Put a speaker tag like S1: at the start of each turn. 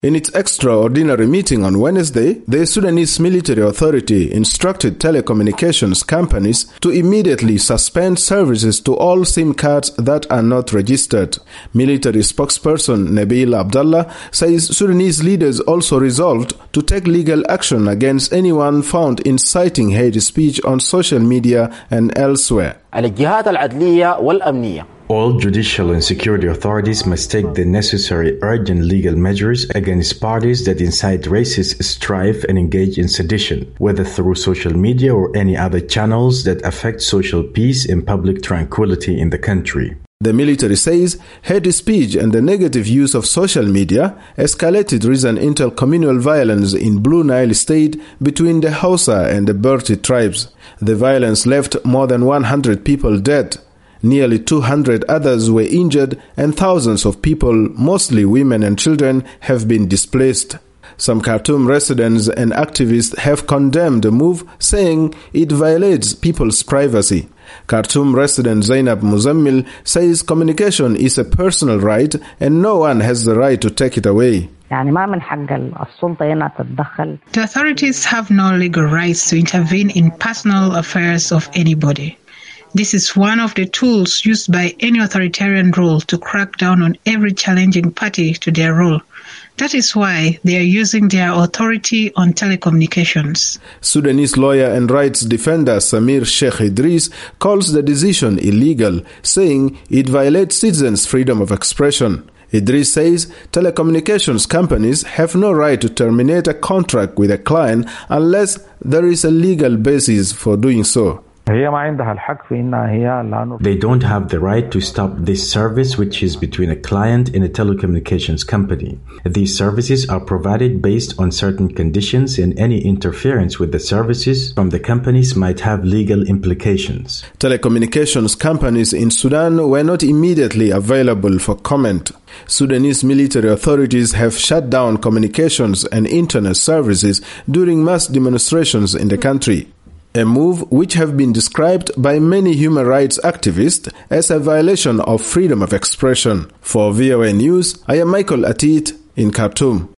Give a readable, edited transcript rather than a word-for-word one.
S1: In its extraordinary meeting on Wednesday, the Sudanese military authority instructed telecommunications companies to immediately suspend services to all SIM cards that are not registered. Military spokesperson Nabil Abdallah says Sudanese leaders also resolved to take legal action against anyone found inciting hate speech on social media and elsewhere.
S2: All judicial and security authorities must take the necessary urgent legal measures against parties that incite racist strife and engage in sedition, whether through social media or any other channels that affect social peace and public tranquility in the country.
S1: The military says hate speech and the negative use of social media escalated recent intercommunal violence in Blue Nile State between the Hausa and the Berti tribes. The violence left more than 100 people dead. Nearly 200 others were injured and thousands of people, mostly women and children, have been displaced. Some Khartoum residents and activists have condemned the move, saying it violates people's privacy. Khartoum resident Zainab Muzammil says communication is a personal right and no one has the right to take it away.
S3: The authorities have no legal rights to intervene in personal affairs of anybody. This is one of the tools used by any authoritarian rule to crack down on every challenging party to their rule. That is why they are using their authority on telecommunications.
S1: Sudanese lawyer and rights defender Samir Sheikh Idris calls the decision illegal, saying it violates citizens' freedom of expression. Idris says telecommunications companies have no right to terminate a contract with a client unless there is a legal basis for doing so.
S2: They don't have the right to stop this service, which is between a client and a telecommunications company. These services are provided based on certain conditions, and any interference with the services from the companies might have legal implications.
S1: Telecommunications companies in Sudan were not immediately available for comment. Sudanese military authorities have shut down communications and internet services during mass demonstrations in the country. A move which have been described by many human rights activists as a violation of freedom of expression. For VOA News, I am Michael Atit in Khartoum.